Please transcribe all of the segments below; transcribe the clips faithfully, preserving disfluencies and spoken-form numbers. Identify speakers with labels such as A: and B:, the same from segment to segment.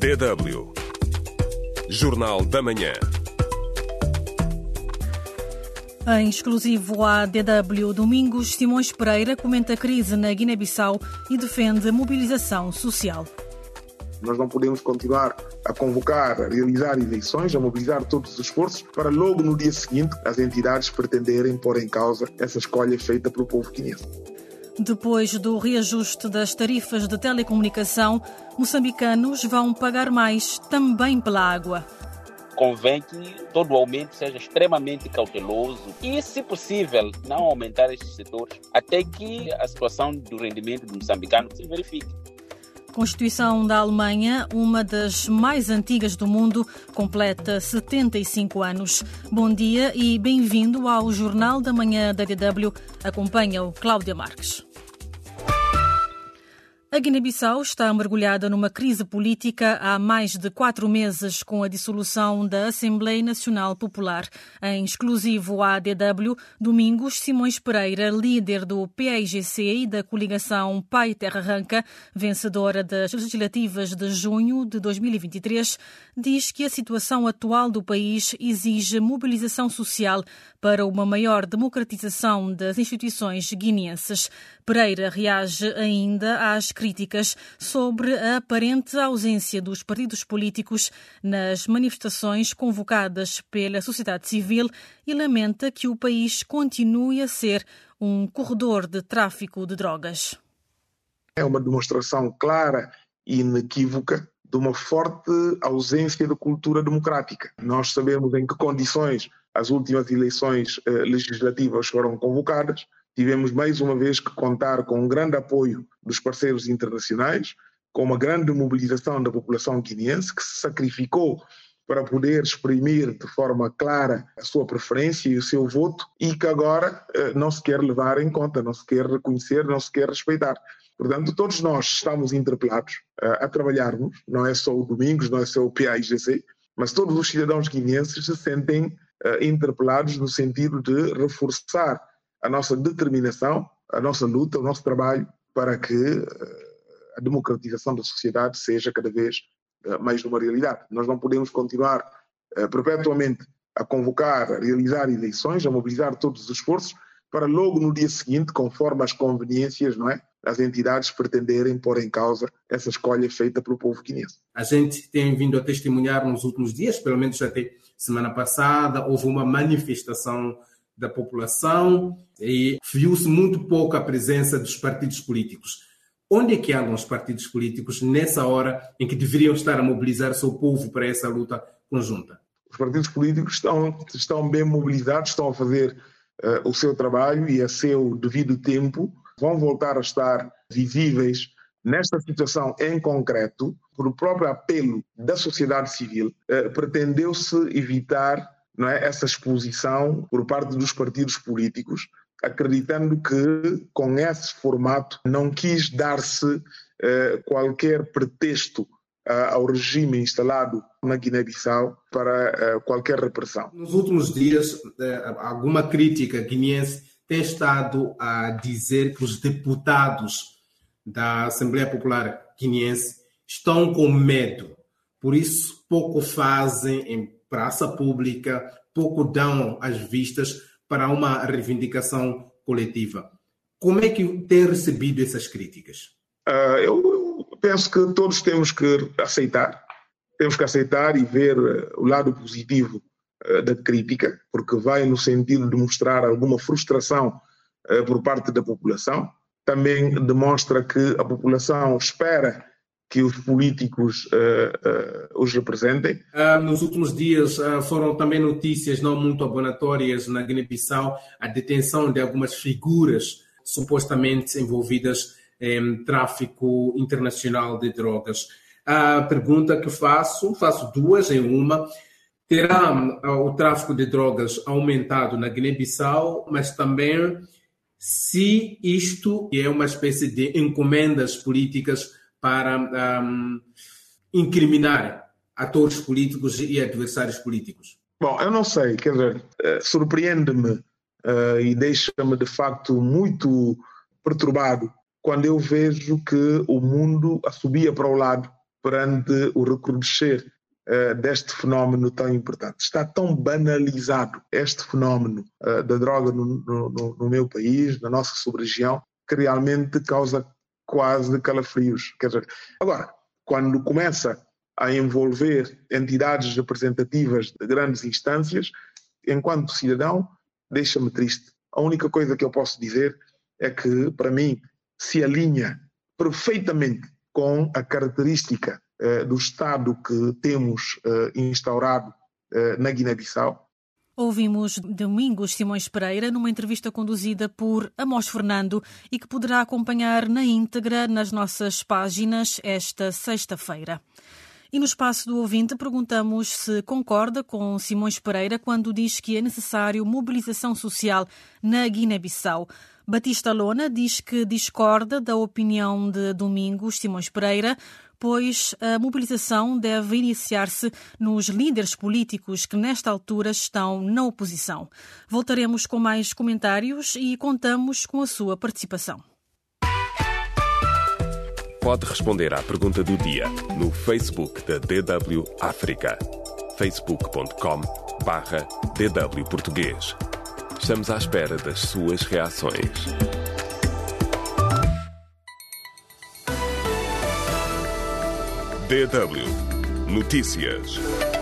A: D W Jornal da Manhã.
B: Em exclusivo à D W, Domingos Simões Pereira comenta a crise na Guiné-Bissau e defende a mobilização social.
C: Nós não podemos continuar a convocar, a realizar eleições, a mobilizar todos os esforços para logo no dia seguinte as entidades pretenderem pôr em causa essa escolha feita pelo povo guineense.
B: Depois do reajuste das tarifas de telecomunicação, moçambicanos vão pagar mais também pela água.
D: Convém que todo o aumento seja extremamente cauteloso e, se possível, não aumentar estes setores até que a situação do rendimento do moçambicano se verifique.
B: Constituição da Alemanha, uma das mais antigas do mundo, completa setenta e cinco anos. Bom dia e bem-vindo ao Jornal da Manhã da D W. Acompanha-o Cláudia Marques. A Guiné-Bissau está mergulhada numa crise política há mais de quatro meses com a dissolução da Assembleia Nacional Popular. Em exclusivo à D W, Domingos Simões Pereira, líder do P A I G C e da coligação Pai Terra Arranca, vencedora das legislativas de junho de dois mil e vinte e três, diz que a situação atual do país exige mobilização social para uma maior democratização das instituições guineenses. Pereira reage ainda às críticas sobre a aparente ausência dos partidos políticos nas manifestações convocadas pela sociedade civil e lamenta que o país continue a ser um corredor de tráfico de drogas.
C: É uma demonstração clara e inequívoca de uma forte ausência de cultura democrática. Nós sabemos em que condições as últimas eleições eh, legislativas foram convocadas. Tivemos mais uma vez que contar com um grande apoio dos parceiros internacionais, com uma grande mobilização da população guineense que se sacrificou para poder exprimir de forma clara a sua preferência e o seu voto e que agora eh, não se quer levar em conta, não se quer reconhecer, não se quer respeitar. Portanto, todos nós estamos interpelados uh, a trabalharmos, não é só o Domingos, não é só o P A I G C, mas todos os cidadãos guineenses se sentem uh, interpelados no sentido de reforçar a nossa determinação, a nossa luta, o nosso trabalho para que uh, a democratização da sociedade seja cada vez uh, mais uma realidade. Nós não podemos continuar uh, perpetuamente a convocar, a realizar eleições, a mobilizar todos os esforços para logo no dia seguinte, conforme as conveniências, não é, as entidades pretenderem pôr em causa essa escolha feita pelo povo guineense.
E: A gente tem vindo a testemunhar nos últimos dias, pelo menos até semana passada, houve uma manifestação da população e viu-se muito pouco a presença dos partidos políticos. Onde é que andam os partidos políticos nessa hora em que deveriam estar a mobilizar o seu povo para essa luta conjunta?
C: Os partidos políticos estão, estão bem mobilizados, estão a fazer uh, o seu trabalho e a seu devido tempo. Vão voltar a estar visíveis nesta situação em concreto, por o próprio apelo da sociedade civil, eh, pretendeu-se evitar, não é, essa exposição por parte dos partidos políticos, acreditando que com esse formato não quis dar-se eh, qualquer pretexto eh, ao regime instalado na Guiné-Bissau para eh, qualquer repressão.
E: Nos últimos dias, eh, alguma crítica guineense tem estado a dizer que os deputados da Assembleia Popular Guineense estão com medo. Por isso, pouco fazem em praça pública, pouco dão as vistas para uma reivindicação coletiva. Como é que tem recebido essas críticas?
C: Uh, eu penso que todos temos que aceitar. Temos que aceitar e ver o lado positivo da crítica, porque vai no sentido de mostrar alguma frustração uh, por parte da população. Também demonstra que a população espera que os políticos uh, uh, os representem.
E: Uh, nos últimos dias uh, foram também notícias não muito abonatórias na Guiné-Bissau a detenção de algumas figuras supostamente envolvidas em tráfico internacional de drogas. A pergunta que faço, faço duas em uma. Terá o tráfico de drogas aumentado na Guiné-Bissau, mas também se isto é uma espécie de encomendas políticas para um, incriminar atores políticos e adversários políticos?
C: Bom, eu não sei, quer dizer, uh, surpreende-me uh, e deixa-me de facto muito perturbado quando eu vejo que o mundo assobia para o lado perante o recrudescer uh, deste fenómeno tão importante. Está tão banalizado este fenómeno uh, da droga no, no, no meu país, na nossa sub-região, que realmente causa quase calafrios. Quer dizer, agora, quando começa a envolver entidades representativas de grandes instâncias, enquanto cidadão, deixa-me triste. A única coisa que eu posso dizer é que, para mim, se alinha perfeitamente com a característica eh, do Estado que temos eh, instaurado eh, na Guiné-Bissau.
B: Ouvimos Domingos Simões Pereira numa entrevista conduzida por Amós Fernando e que poderá acompanhar na íntegra nas nossas páginas esta sexta-feira. E no espaço do ouvinte perguntamos se concorda com Simões Pereira quando diz que é necessário mobilização social na Guiné-Bissau. Batista Lona diz que discorda da opinião de Domingos Simões Pereira, pois a mobilização deve iniciar-se nos líderes políticos que nesta altura estão na oposição. Voltaremos com mais comentários e contamos com a sua participação.
A: Pode responder à pergunta do dia no Facebook da D W África. facebook ponto com barra D W Português. Estamos à espera das suas reações. D W Notícias.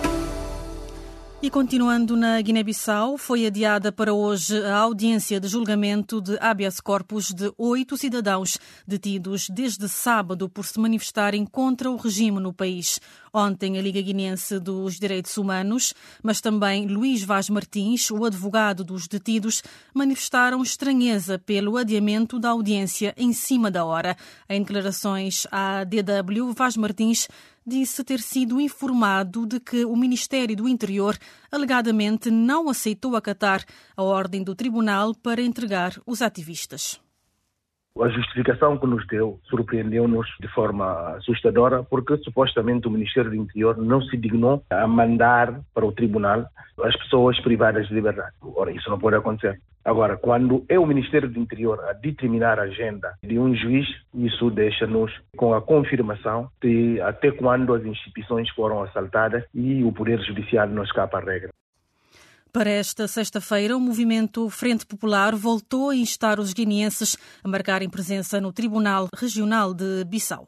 B: E continuando na Guiné-Bissau, foi adiada para hoje a audiência de julgamento de habeas corpus de oito cidadãos detidos desde sábado por se manifestarem contra o regime no país. Ontem, a Liga Guinense dos Direitos Humanos, mas também Luís Vaz Martins, o advogado dos detidos, manifestaram estranheza pelo adiamento da audiência em cima da hora. Em declarações à D W, Vaz Martins disse ter sido informado de que o Ministério do Interior alegadamente não aceitou acatar a ordem do tribunal para entregar os ativistas.
F: A justificação que nos deu surpreendeu-nos de forma assustadora, porque supostamente o Ministério do Interior não se dignou a mandar para o tribunal as pessoas privadas de liberdade. Ora, isso não pode acontecer. Agora, quando é o Ministério do Interior a determinar a agenda de um juiz, isso deixa-nos com a confirmação de até quando as instituições foram assaltadas e o Poder Judiciário não escapa à regra.
B: Para esta sexta-feira, o movimento Frente Popular voltou a instar os guineenses a marcarem presença no Tribunal Regional de Bissau.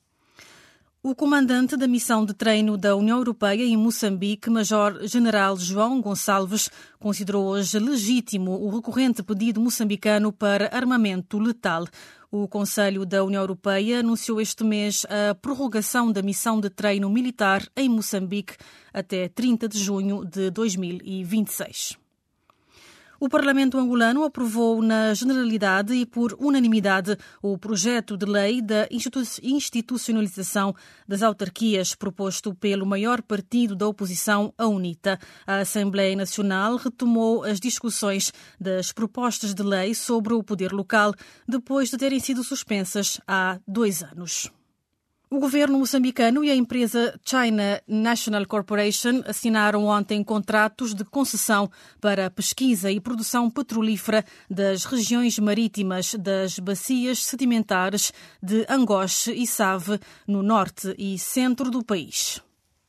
B: O comandante da missão de treino da União Europeia em Moçambique, Major-General João Gonçalves, considerou hoje legítimo o recorrente pedido moçambicano para armamento letal. O Conselho da União Europeia anunciou este mês a prorrogação da missão de treino militar em Moçambique até trinta de junho de dois mil e vinte e seis. O Parlamento angolano aprovou na generalidade e por unanimidade o projeto de lei da institucionalização das autarquias proposto pelo maior partido da oposição, a UNITA. A Assembleia Nacional retomou as discussões das propostas de lei sobre o poder local depois de terem sido suspensas há dois anos. O governo moçambicano e a empresa China National Corporation assinaram ontem contratos de concessão para a pesquisa e produção petrolífera das regiões marítimas das bacias sedimentares de Angoche e Save, no norte e centro do país.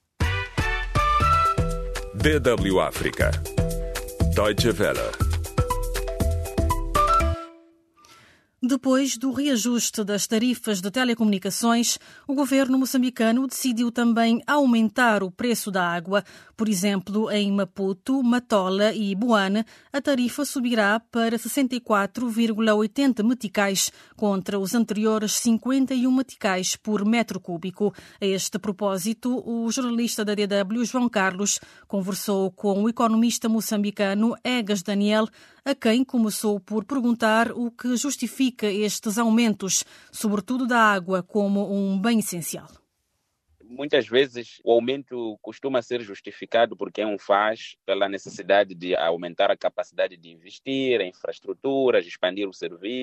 A: D W África. Deutsche Welle.
B: Depois do reajuste das tarifas de telecomunicações, o governo moçambicano decidiu também aumentar o preço da água. Por exemplo, em Maputo, Matola e Buane, a tarifa subirá para sessenta e quatro vírgula oitenta meticais, contra os anteriores cinquenta e um meticais por metro cúbico. A este propósito, o jornalista da D W, João Carlos, conversou com o economista moçambicano Egas Daniel, a quem começou por perguntar o que justifica estes aumentos, sobretudo da água, como um bem essencial.
D: Muitas vezes o aumento costuma ser justificado por quem o faz pela necessidade de aumentar a capacidade de investir em infraestruturas, expandir o serviço.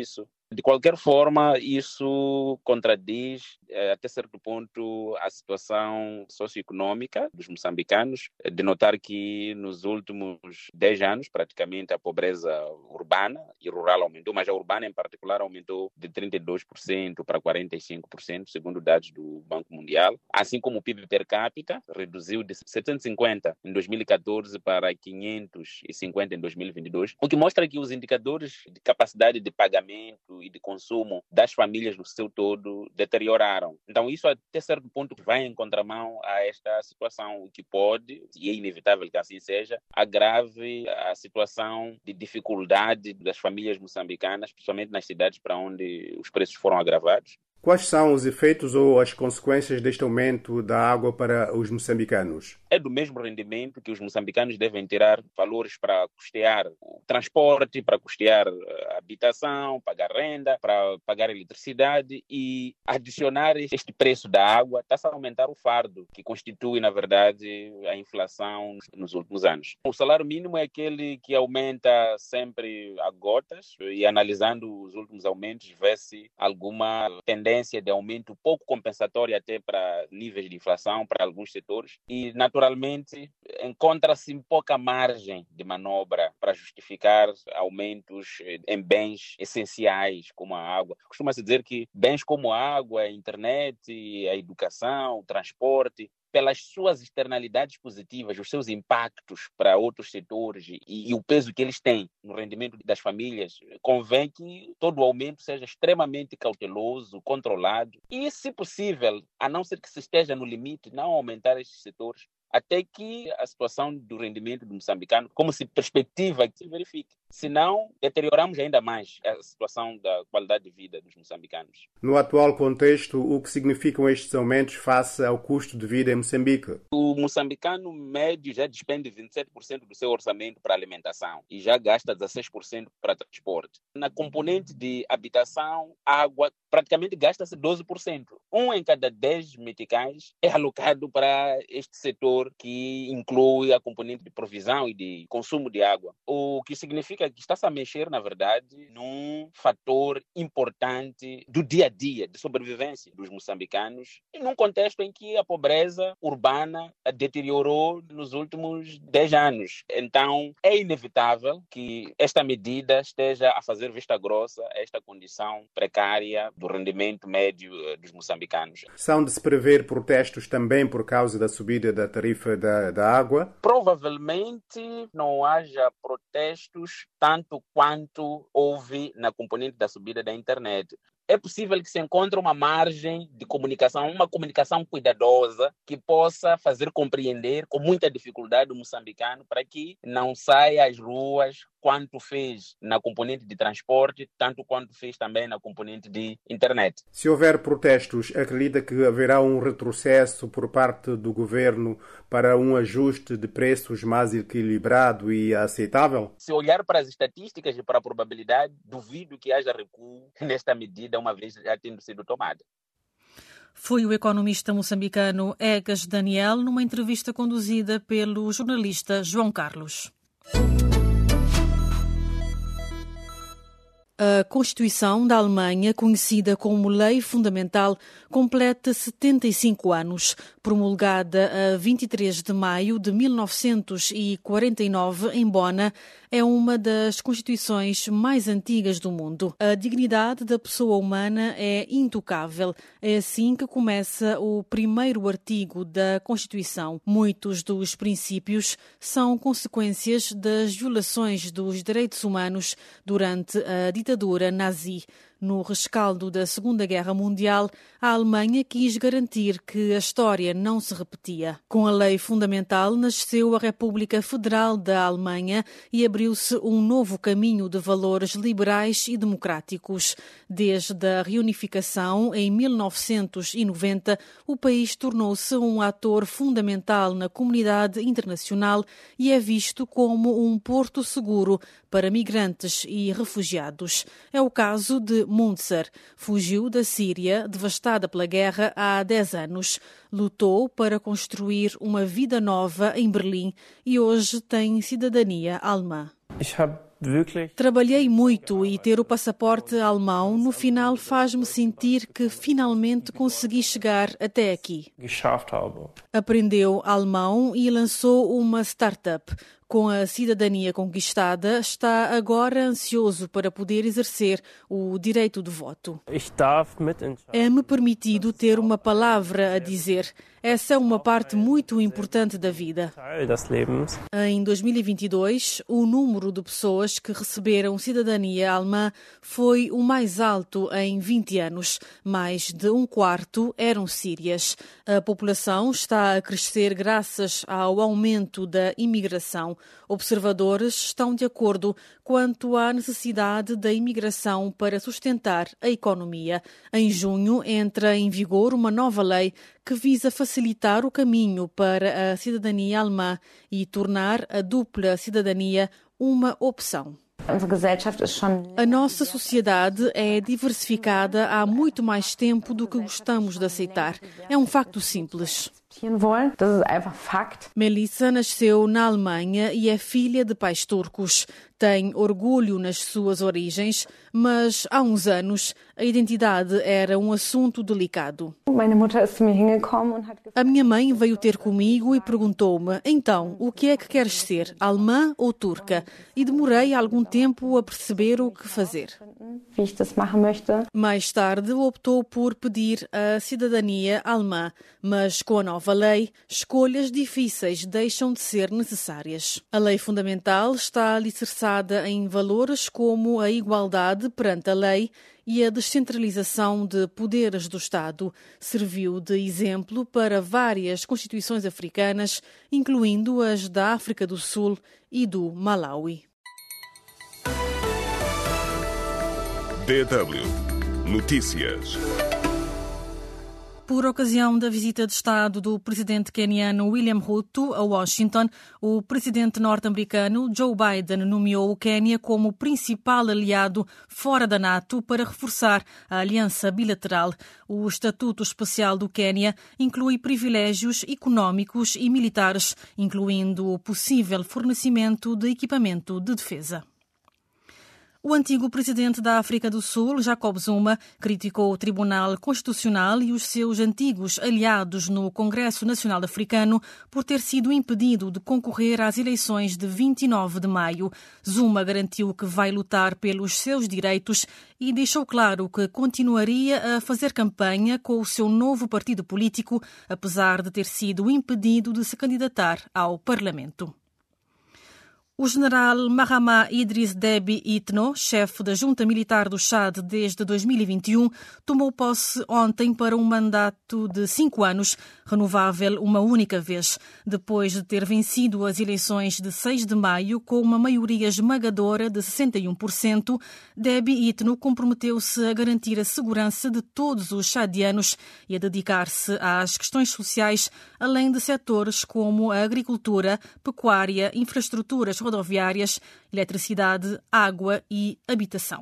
D: De qualquer forma, isso contradiz, até certo ponto, a situação socioeconômica dos moçambicanos, de notar que nos últimos dez anos, praticamente, a pobreza urbana e rural aumentou, mas a urbana, em particular, aumentou de trinta e dois por cento para quarenta e cinco por cento, segundo dados do Banco Mundial, assim como o P I B per capita reduziu de setecentos e cinquenta em dois mil e catorze para quinhentos e cinquenta em dois mil e vinte e dois, o que mostra que os indicadores de capacidade de pagamento e de consumo das famílias no seu todo deterioraram. Então isso até certo ponto vai em contramão a esta situação, o que pode, e é inevitável que assim seja, agrave a situação de dificuldade das famílias moçambicanas, principalmente nas cidades para onde os preços foram agravados.
G: Quais são os efeitos ou as consequências deste aumento da água para os moçambicanos?
D: É do mesmo rendimento que os moçambicanos devem tirar valores para custear o transporte, para custear a habitação, pagar renda, para pagar eletricidade, e adicionar este preço da água está a aumentar o fardo que constitui, na verdade, a inflação nos últimos anos. O salário mínimo é aquele que aumenta sempre a gotas, e analisando os últimos aumentos, vê-se alguma tendência de aumento pouco compensatório até para níveis de inflação para alguns setores, e naturalmente encontra-se pouca margem de manobra para justificar aumentos em bens essenciais como a água. Costuma-se dizer que bens como a água, a internet, a educação, o transporte, pelas suas externalidades positivas, os seus impactos para outros setores e, e o peso que eles têm no rendimento das famílias, convém que todo o aumento seja extremamente cauteloso, controlado e, se possível, a não ser que se esteja no limite, não aumentar estes setores, até que a situação do rendimento do moçambicano, como se perspectiva, se verifique. Senão, deterioramos ainda mais a situação da qualidade de vida dos moçambicanos.
G: No atual contexto, o que significam estes aumentos face ao custo de vida em Moçambique?
D: O moçambicano médio já despende vinte e sete por cento do seu orçamento para alimentação e já gasta dezesseis por cento para transporte. Na componente de habitação, água, praticamente gasta-se doze por cento. Um em cada dez meticais é alocado para este setor que inclui a componente de provisão e de consumo de água. O que significa que está-se a mexer, na verdade, num fator importante do dia a dia, de sobrevivência dos moçambicanos, e num contexto em que a pobreza urbana deteriorou nos últimos dez anos. Então, é inevitável que esta medida esteja a fazer vista grossa a esta condição precária do rendimento médio dos moçambicanos.
G: São de se prever protestos também por causa da subida da tarifa da, da água?
D: Provavelmente não haja protestos tanto quanto houve na componente da subida da internet. É possível que se encontre uma margem de comunicação, uma comunicação cuidadosa que possa fazer compreender com muita dificuldade o moçambicano para que não saia às ruas quanto fez na componente de transporte, tanto quanto fez também na componente de internet.
G: Se houver protestos, acredita que haverá um retrocesso por parte do governo para um ajuste de preços mais equilibrado e aceitável?
D: Se olhar para as estatísticas e para a probabilidade, duvido que haja recuo nesta medida, uma vez já tendo sido tomada.
B: Foi o economista moçambicano Egas Daniel numa entrevista conduzida pelo jornalista João Carlos. A Constituição da Alemanha, conhecida como Lei Fundamental, completa setenta e cinco anos. Promulgada a vinte e três de maio de mil novecentos e quarenta e nove em Bona, é uma das constituições mais antigas do mundo. A dignidade da pessoa humana é intocável. É assim que começa o primeiro artigo da Constituição. Muitos dos princípios são consequências das violações dos direitos humanos durante a ditadura nazi. No rescaldo da Segunda Guerra Mundial, a Alemanha quis garantir que a história não se repetia. Com a lei fundamental, nasceu a República Federal da Alemanha e abriu-se um novo caminho de valores liberais e democráticos. Desde a reunificação, em mil novecentos e noventa, o país tornou-se um ator fundamental na comunidade internacional e é visto como um porto seguro para migrantes e refugiados. É o caso de Munzer. Fugiu da Síria, devastada pela guerra, há dez anos. Lutou para construir uma vida nova em Berlim e hoje tem cidadania alemã. Trabalhei muito e ter o passaporte alemão no final faz-me sentir que finalmente consegui chegar até aqui. Aprendeu alemão e lançou uma startup. Com a cidadania conquistada, está agora ansioso para poder exercer o direito de voto. É-me permitido ter uma palavra a dizer. Essa é uma parte muito importante da vida. Em dois mil e vinte e dois, o número de pessoas que receberam cidadania alemã foi o mais alto em vinte anos. Mais de um quarto eram sírias. A população está a crescer graças ao aumento da imigração. Observadores estão de acordo quanto à necessidade da imigração para sustentar a economia. Em junho, entra em vigor uma nova lei que visa facilitar o caminho para a cidadania alemã e tornar a dupla cidadania uma opção. A nossa sociedade é diversificada há muito mais tempo do que gostamos de aceitar. É um facto simples. Melissa nasceu na Alemanha e é filha de pais turcos. Tem orgulho nas suas origens, mas há uns anos a identidade era um assunto delicado. A minha mãe veio ter comigo e perguntou-me: então, o que é que queres ser, alemã ou turca? E demorei algum tempo a perceber o que fazer. Mais tarde optou por pedir a cidadania alemã, mas com a nova lei, escolhas difíceis deixam de ser necessárias. A lei fundamental está alicerçada em valores como a igualdade perante a lei e a descentralização de poderes do Estado. Serviu de exemplo para várias constituições africanas, incluindo as da África do Sul e do Malawi.
A: D W Notícias.
B: Por ocasião da visita de Estado do presidente queniano William Ruto a Washington, o presidente norte-americano Joe Biden nomeou o Quênia como principal aliado fora da NATO para reforçar a aliança bilateral. O Estatuto Especial do Quênia inclui privilégios económicos e militares, incluindo o possível fornecimento de equipamento de defesa. O antigo presidente da África do Sul, Jacob Zuma, criticou o Tribunal Constitucional e os seus antigos aliados no Congresso Nacional Africano por ter sido impedido de concorrer às eleições de vinte e nove de maio. Zuma garantiu que vai lutar pelos seus direitos e deixou claro que continuaria a fazer campanha com o seu novo partido político, apesar de ter sido impedido de se candidatar ao Parlamento. O general Mahama Idriss Déby Itno, chefe da Junta Militar do Chad desde dois mil e vinte e um, tomou posse ontem para um mandato de cinco anos, renovável uma única vez. Depois de ter vencido as eleições de seis de maio com uma maioria esmagadora de sessenta e um por cento, Déby Itno comprometeu-se a garantir a segurança de todos os chadianos e a dedicar-se às questões sociais, além de setores como a agricultura, pecuária, infraestruturas rodoviárias, eletricidade, água e habitação.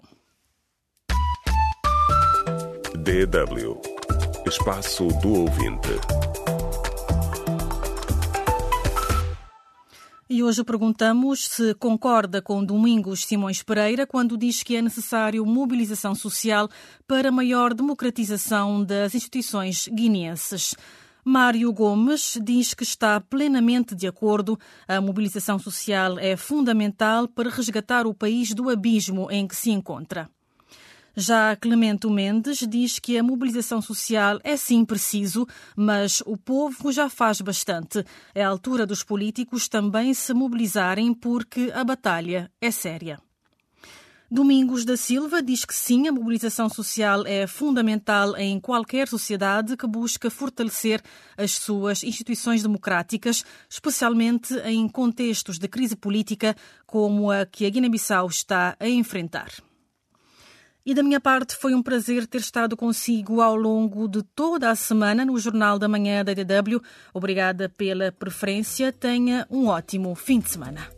A: D W Espaço do Ouvinte.
B: E hoje perguntamos se concorda com Domingos Simões Pereira quando diz que é necessário mobilização social para maior democratização das instituições guineenses. Mário Gomes diz que está plenamente de acordo. A mobilização social é fundamental para resgatar o país do abismo em que se encontra. Já Clemento Mendes diz que a mobilização social é sim preciso, mas o povo já faz bastante. É a altura dos políticos também se mobilizarem porque a batalha é séria. Domingos da Silva diz que sim, a mobilização social é fundamental em qualquer sociedade que busca fortalecer as suas instituições democráticas, especialmente em contextos de crise política como a que a Guiné-Bissau está a enfrentar. E da minha parte foi um prazer ter estado consigo ao longo de toda a semana no Jornal da Manhã da D W. Obrigada pela preferência. Tenha um ótimo fim de semana.